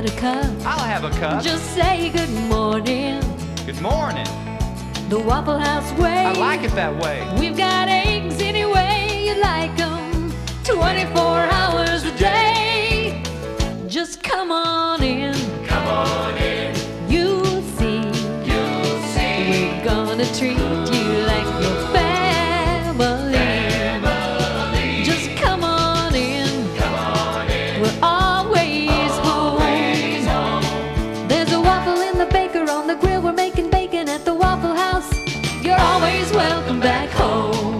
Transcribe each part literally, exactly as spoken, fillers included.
a cup? I'll have a cup. Just say good morning. Good morning. The Waffle House way. I like it that way. We've got eggs any way you like them, twenty-four hours a day. Just come on in. Come on in. You'll see. You'll see. We're gonna treat you like your family. Family. Just come on in. Come on in. We're always, Always home. home. There's a waffle in the baker on the grill. We're making bacon at the Waffle House. You're always welcome back home.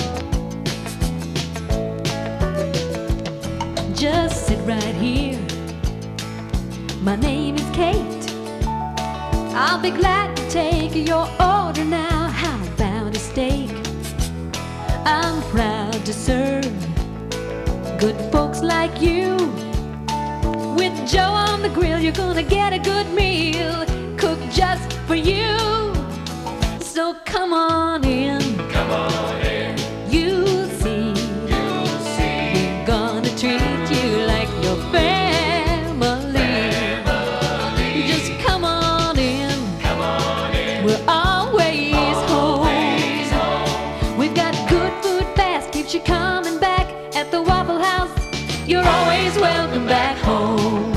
Just sit right here. My name is Kate. I'll be glad to take your order now. How about a steak? I'm proud to serve good folks like you. With Joe on the grill, you're gonna get a good meal cooked just for you. So come on in. Come on in. You'll see. You'll see. We're gonna treat you like your family. Family. Just come on in. Come on in. We're always, Always home. home. We've got good food fast, keeps you coming back at the Waffle House. You're always welcome back home.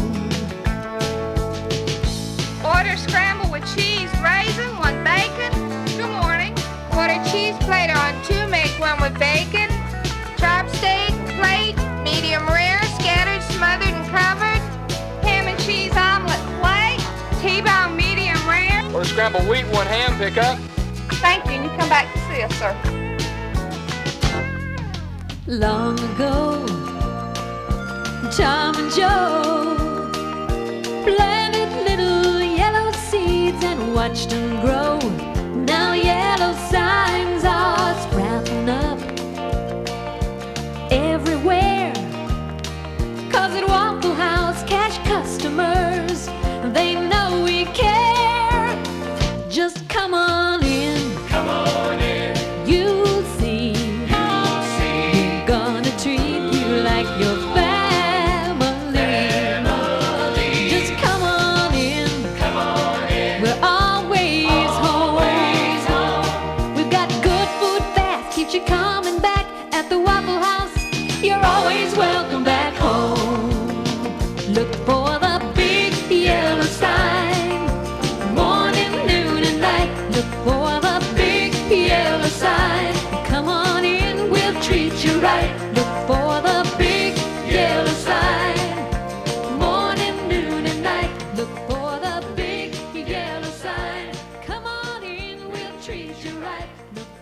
Order scramble with cheese, raisin, one bacon. Good morning. Order cheese plate on two, make one with bacon. Chop steak, plate, medium rare, scattered, smothered, and covered. Ham and cheese omelet plate. T-bone medium rare. Order scrambled wheat, one ham, pick up. Thank you, and you come back to see us, sir. Long ago, Tom and Joe planted little yellow seeds and watched them grow. Now yellow signs are sprouting up everywhere. 'Cause at Waffle House, cash customers, they know we care. Just come on in. Come on in. You'll see. You'll see. We're gonna treat you like your family. Family. Just come on in. Come on in. We're always, Always home. home. We've got good food fast, keeps you coming back at the Waffle House. You're always welcome back home. Look for the big yellow sign. Morning, noon, and night. Look for the big yellow sign. Come on in, we'll treat you right. Look for the big yellow sign. Morning, noon, and night. Look for the big yellow sign. Come on in, we'll treat you right. Look